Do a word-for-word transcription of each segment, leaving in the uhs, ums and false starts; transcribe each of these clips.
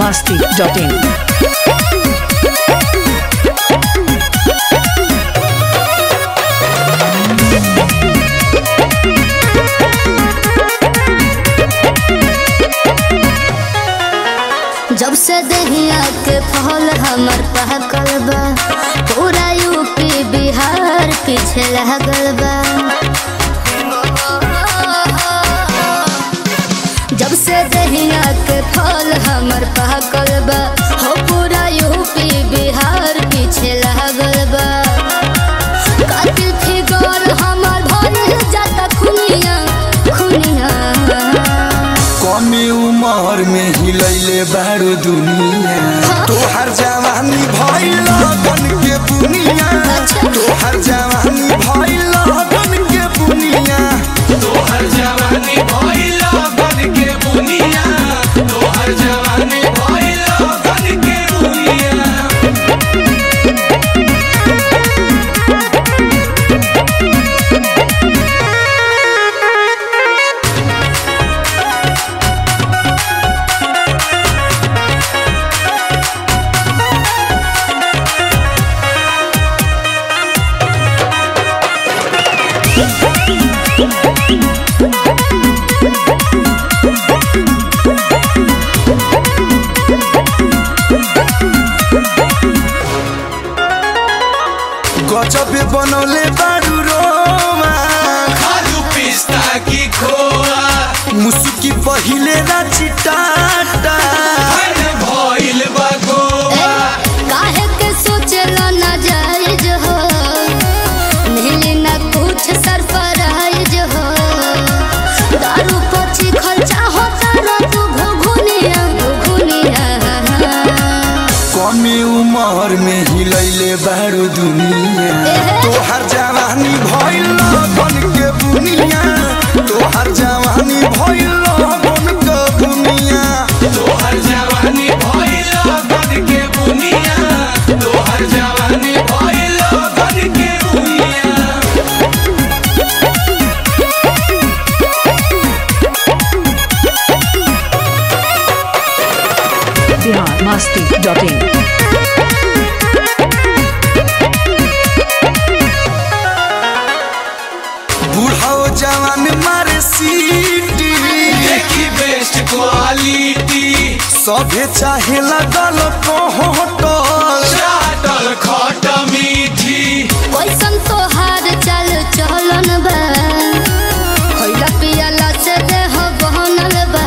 masti dot in. जब से दहिया के फल हमर पहकल बा, पूरा यूपी बिहार पीछे लागल बा। जब से दहिया के फल हमर पहकल बा, हो पूरा यूपी बिहार पीछे लागल बा। कातिल फिगर हमर भइल जाता खुनिया खुनिया। कमे उमर में हिलैले बारू दुनिया, तोहर जवानी भइल लगन के बुनिया। तोहर जवानी भइल लगन के बुनिया। तोहर जवानी भइल लगन के बुनिया। तोहर जवानी भइल लगन के बुनिया। गजब बनौले बारू रोमा, खालू पिस्ता की खोआ। मुसुकी पहिले ना चिटाटा। फन भइल बा गोवा। काहे के सोचला ना जायज हो, मिली ना कुछ सरप्राइज हो। दारू पची खर्चा होता ना तू घुघुनिया घुघुनिया। कमे उमर में हिलैले बारू दुनिया, तोहर जवानी भइल लगन के बुनिया। तोहर जवानी भइल लगन के बुनिया। तोहर जवानी भइल लगन के बुनिया। तोहर जवानी भइल लगन के बुनिया। Bihar masti dot in. बूढ़ाओ जवान मारे सीटी, देखी बेस्ट क्वालिटी। सभे चाहे लगल कोहटल। चाटल खट मीठी। कैसन तोहार चल चलन बा, खइला पियला से देह बहनल बा।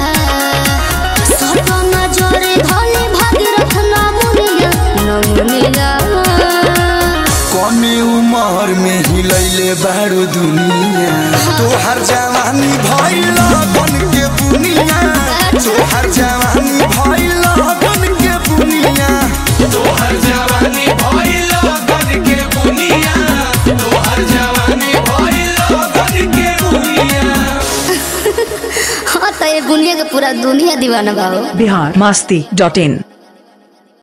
सपना जोरे धली भागीरथ नमुनिया नमुनिया। कमे उमर में हिलैले बारू दुनिया, तोहर जवानी भइल लगन के बुनिया। तोहर जवानी भइल लगन के बुनिया। तोहर जवानी भइल लगन के बुनिया। तोहर जवानी भइल लगन के बुनिया। हाँ तो ये बुनिया के पूरा दुनिया दीवाना बा हो। Bihar masti dot in.